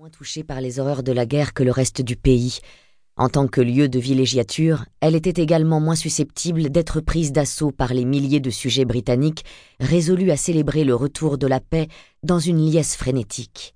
moins touchée par les horreurs de la guerre que le reste du pays. En tant que lieu de villégiature, elle était également moins susceptible d'être prise d'assaut par les milliers de sujets britanniques résolus à célébrer le retour de la paix dans une liesse frénétique.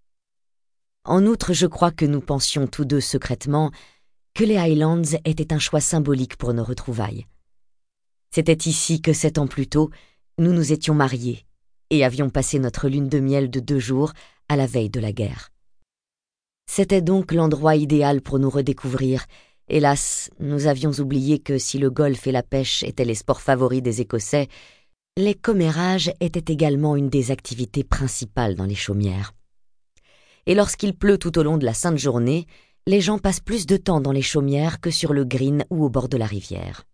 En outre, je crois que nous pensions tous deux secrètement que les Highlands étaient un choix symbolique pour nos retrouvailles. C'était ici que 7 ans plus tôt, nous nous étions mariés et avions passé notre lune de miel de 2 jours à la veille de la guerre. C'était donc l'endroit idéal pour nous redécouvrir. Hélas, nous avions oublié que si le golf et la pêche étaient les sports favoris des Écossais, les commérages étaient également une des activités principales dans les chaumières. Et lorsqu'il pleut tout au long de la sainte journée, les gens passent plus de temps dans les chaumières que sur le green ou au bord de la rivière.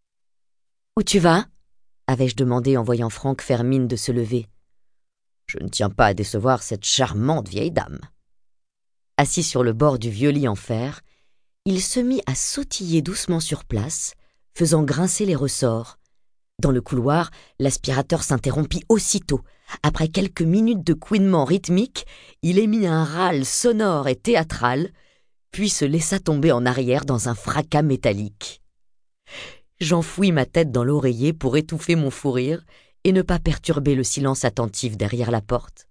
« Où tu vas ?» avais-je demandé en voyant Franck faire mine de se lever. « Je ne tiens pas à décevoir cette charmante vieille dame. » Assis sur le bord du vieux lit en fer, il se mit à sautiller doucement sur place, faisant grincer les ressorts. Dans le couloir, l'aspirateur s'interrompit aussitôt. Après quelques minutes de couinement rythmique, il émit un râle sonore et théâtral, puis se laissa tomber en arrière dans un fracas métallique. J'enfouis ma tête dans l'oreiller pour étouffer mon fou rire et ne pas perturber le silence attentif derrière la porte.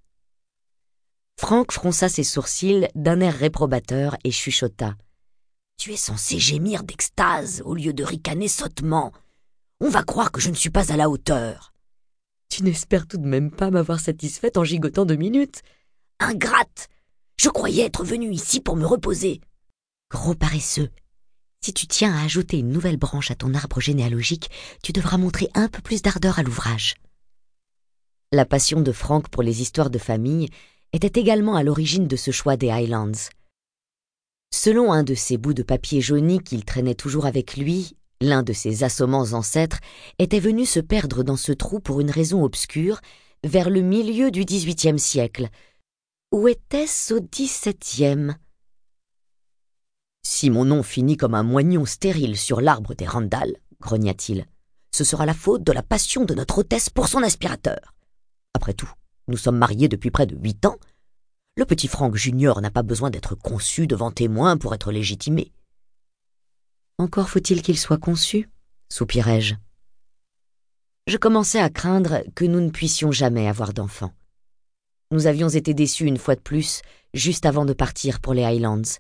Franck fronça ses sourcils d'un air réprobateur et chuchota. « Tu es censé gémir d'extase au lieu de ricaner sottement. On va croire que je ne suis pas à la hauteur. »« Tu n'espères tout de même pas m'avoir satisfaite en gigotant 2 minutes. »« Ingrate! Je croyais être venu ici pour me reposer. »« Gros paresseux, si tu tiens à ajouter une nouvelle branche à ton arbre généalogique, tu devras montrer un peu plus d'ardeur à l'ouvrage. » La passion de Franck pour les histoires de famille était également à l'origine de ce choix des Highlands. Selon un de ces bouts de papier jauni qu'il traînait toujours avec lui, l'un de ses assommants ancêtres était venu se perdre dans ce trou pour une raison obscure vers le milieu du XVIIIe siècle. Ou était-ce au XVIIe ? Si mon nom finit comme un moignon stérile sur l'arbre des Randall, grogna-t-il, ce sera la faute de la passion de notre hôtesse pour son aspirateur. Après tout, nous sommes mariés depuis près de 8 ans. Le petit Franck Junior n'a pas besoin d'être conçu devant témoins pour être légitimé. Encore faut-il qu'il soit conçu, soupirai-je. Je commençais à craindre que nous ne puissions jamais avoir d'enfants. Nous avions été déçus une fois de plus, juste avant de partir pour les Highlands.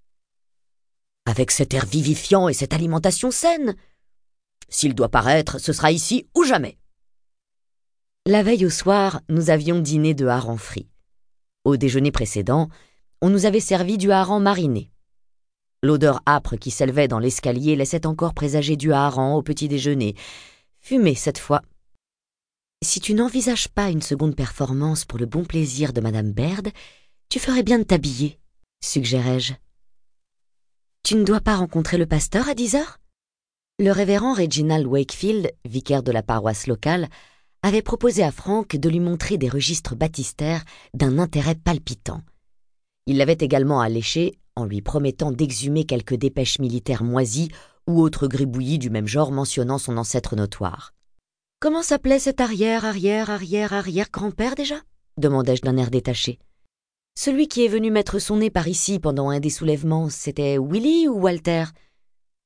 Avec cet air vivifiant et cette alimentation saine, s'il doit paraître, ce sera ici ou jamais. La veille au soir, nous avions dîné de hareng frit. Au déjeuner précédent, on nous avait servi du hareng mariné. L'odeur âpre qui s'élevait dans l'escalier laissait encore présager du hareng au petit déjeuner, fumé cette fois. « Si tu n'envisages pas une seconde performance pour le bon plaisir de Madame Baird, tu ferais bien de t'habiller, suggérai-je. Tu ne dois pas rencontrer le pasteur à 10 heures ? Le révérend Reginald Wakefield, vicaire de la paroisse locale, avait proposé à Franck de lui montrer des registres baptistères d'un intérêt palpitant. Il l'avait également alléché en lui promettant d'exhumer quelques dépêches militaires moisies ou autres gribouillis du même genre mentionnant son ancêtre notoire. « Comment s'appelait cet arrière-grand-père déjà ?» demandai-je d'un air détaché. « Celui qui est venu mettre son nez par ici pendant un des soulèvements, c'était Willy ou Walter ?»« Jonathan »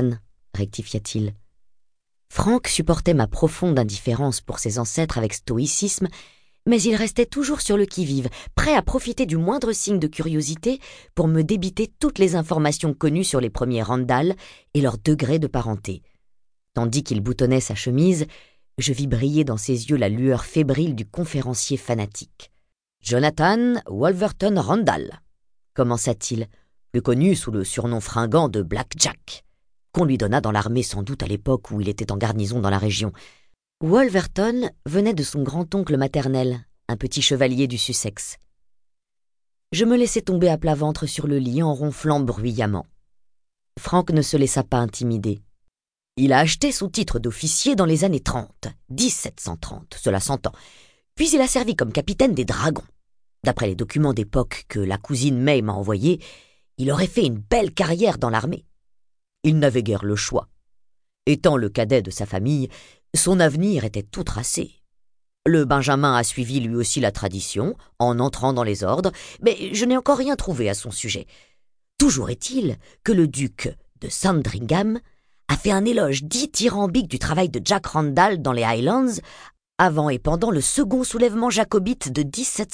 rectifia-t-il. Franck supportait ma profonde indifférence pour ses ancêtres avec stoïcisme, mais il restait toujours sur le qui-vive, prêt à profiter du moindre signe de curiosité pour me débiter toutes les informations connues sur les premiers Randall et leur degré de parenté. Tandis qu'il boutonnait sa chemise, je vis briller dans ses yeux la lueur fébrile du conférencier fanatique. « Jonathan Wolverton Randall », commença-t-il, plus connu sous le surnom fringant de Black Jack, qu'on lui donna dans l'armée sans doute à l'époque où il était en garnison dans la région. Wolverton venait de son grand-oncle maternel, un petit chevalier du Sussex. Je me laissai tomber à plat ventre sur le lit en ronflant bruyamment. Franck ne se laissa pas intimider. Il a acheté son titre d'officier dans les années 30, 1730, cela s'entend. Puis il a servi comme capitaine des dragons. D'après les documents d'époque que la cousine May m'a envoyés, il aurait fait une belle carrière dans l'armée. Il n'avait guère le choix. Étant le cadet de sa famille, son avenir était tout tracé. Le Benjamin a suivi lui aussi la tradition, en entrant dans les ordres, mais je n'ai encore rien trouvé à son sujet. Toujours est-il que le duc de Sandringham a fait un éloge dithyrambique du travail de Jack Randall dans les Highlands, avant et pendant le second soulèvement jacobite de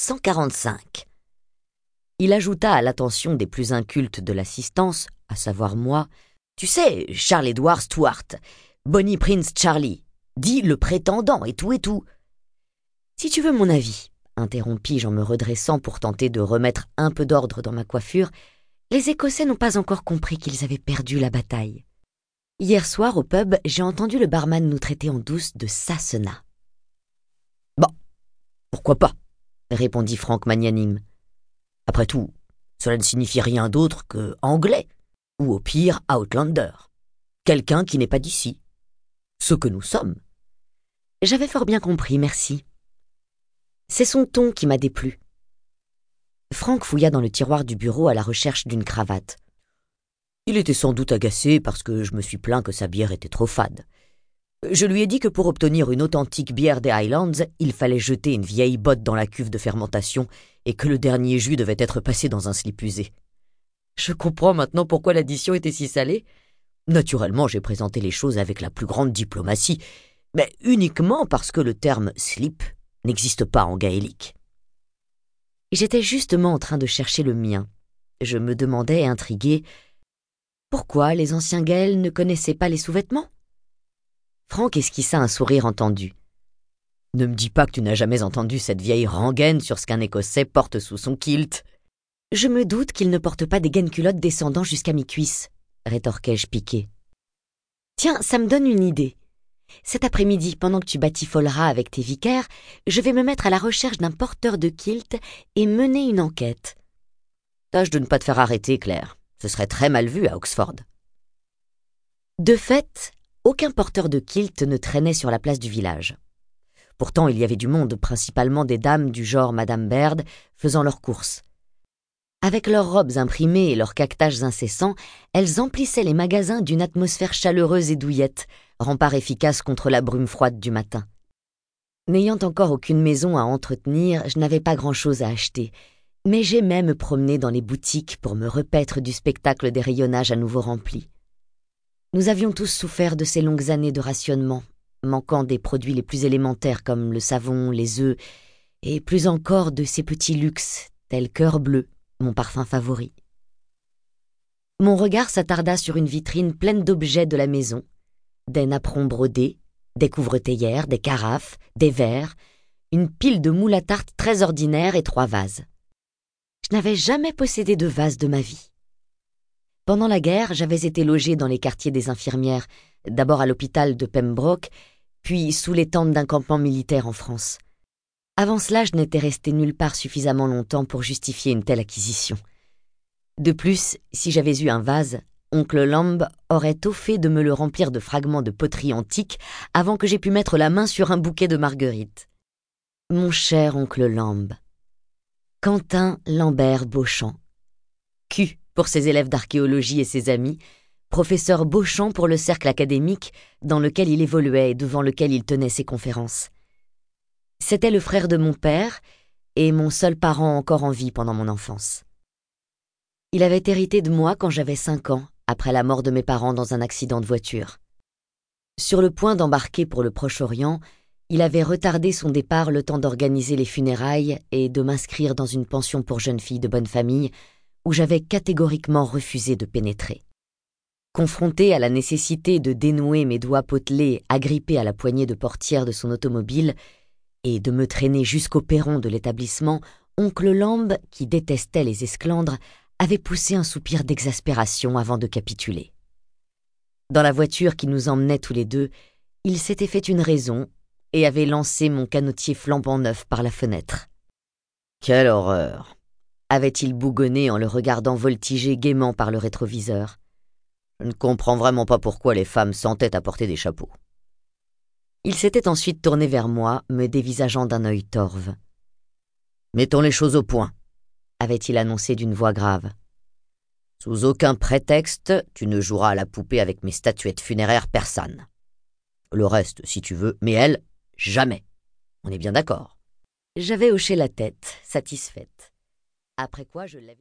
1745. Il ajouta à l'attention des plus incultes de l'assistance, à savoir moi, « Tu sais, Charles-Édouard Stuart, Bonnie Prince Charlie, dit le prétendant et tout et tout. » « Si tu veux mon avis, » interrompis-je en me redressant pour tenter de remettre un peu d'ordre dans ma coiffure, « les Écossais n'ont pas encore compris qu'ils avaient perdu la bataille. Hier soir, au pub, j'ai entendu le barman nous traiter en douce de Sassenach. »« Bon, pourquoi pas ?» répondit Frank magnanime. « Après tout, cela ne signifie rien d'autre que anglais, ou au pire outlander, quelqu'un qui n'est pas d'ici, ce que nous sommes. » J'avais fort bien compris, merci. C'est son ton qui m'a déplu. Frank fouilla dans le tiroir du bureau à la recherche d'une cravate. Il était sans doute agacé parce que je me suis plaint que sa bière était trop fade. Je lui ai dit que pour obtenir une authentique bière des Highlands, il fallait jeter une vieille botte dans la cuve de fermentation et que le dernier jus devait être passé dans un slip usé. Je comprends maintenant pourquoi l'addition était si salée. Naturellement, j'ai présenté les choses avec la plus grande diplomatie, mais uniquement parce que le terme « slip » n'existe pas en gaélique. J'étais justement en train de chercher le mien. Je me demandais, intrigué, pourquoi les anciens Gaëls ne connaissaient pas les sous-vêtements? Frank esquissa un sourire entendu. « Ne me dis pas que tu n'as jamais entendu cette vieille rengaine sur ce qu'un Écossais porte sous son kilt. »« Je me doute qu'il ne porte pas des gaines-culottes descendant jusqu'à mi-cuisse, » rétorquai-je piqué. « Tiens, ça me donne une idée. Cet après-midi, pendant que tu batifoleras avec tes vicaires, je vais me mettre à la recherche d'un porteur de kilt et mener une enquête. » Tâche de ne pas te faire arrêter, Claire. Ce serait très mal vu à Oxford. De fait, aucun porteur de kilt ne traînait sur la place du village. Pourtant, il y avait du monde, principalement des dames du genre Madame Baird, faisant leurs courses. Avec leurs robes imprimées et leurs caquetages incessants, elles emplissaient les magasins d'une atmosphère chaleureuse et douillette, rempart efficace contre la brume froide du matin. N'ayant encore aucune maison à entretenir, je n'avais pas grand-chose à acheter, mais j'aimais me promener dans les boutiques pour me repaître du spectacle des rayonnages à nouveau remplis. Nous avions tous souffert de ces longues années de rationnement, manquant des produits les plus élémentaires comme le savon, les œufs, et plus encore de ces petits luxes, tels Cœur Bleu, mon parfum favori. Mon regard s'attarda sur une vitrine pleine d'objets de la maison, des napperons brodés, des couvre-théières, des carafes, des verres, une pile de moules à tarte très ordinaire et 3 vases. Je n'avais jamais possédé de vase de ma vie. Pendant la guerre, j'avais été logée dans les quartiers des infirmières, d'abord à l'hôpital de Pembroke, puis sous les tentes d'un campement militaire en France. Avant cela, je n'étais restée nulle part suffisamment longtemps pour justifier une telle acquisition. De plus, si j'avais eu un vase, oncle Lamb aurait tôt fait de me le remplir de fragments de poterie antique avant que j'aie pu mettre la main sur un bouquet de marguerites. Mon cher oncle Lamb. Quentin Lambert Beauchamp. Q pour ses élèves d'archéologie et ses amis, professeur Beauchamp pour le cercle académique dans lequel il évoluait et devant lequel il tenait ses conférences. C'était le frère de mon père et mon seul parent encore en vie pendant mon enfance. Il avait hérité de moi quand j'avais 5 ans, après la mort de mes parents dans un accident de voiture. Sur le point d'embarquer pour le Proche-Orient, il avait retardé son départ le temps d'organiser les funérailles et de m'inscrire dans une pension pour jeunes filles de bonne famille où j'avais catégoriquement refusé de pénétrer. Confronté à la nécessité de dénouer mes doigts potelés agrippés à la poignée de portière de son automobile et de me traîner jusqu'au perron de l'établissement, oncle Lamb, qui détestait les esclandres, avait poussé un soupir d'exaspération avant de capituler. Dans la voiture qui nous emmenait tous les deux, il s'était fait une raison et avait lancé mon canotier flambant neuf par la fenêtre. « Quelle horreur !» avait-il bougonné en le regardant voltiger gaiement par le rétroviseur. « Je ne comprends vraiment pas pourquoi les femmes s'entêtent à porter des chapeaux. » Il s'était ensuite tourné vers moi, me dévisageant d'un œil torve. « Mettons les choses au point, » avait-il annoncé d'une voix grave. « Sous aucun prétexte, tu ne joueras à la poupée avec mes statuettes funéraires persanes. Le reste, si tu veux, mais elle, jamais. On est bien d'accord. J'avais hoché la tête, satisfaite. Après quoi je l'avais...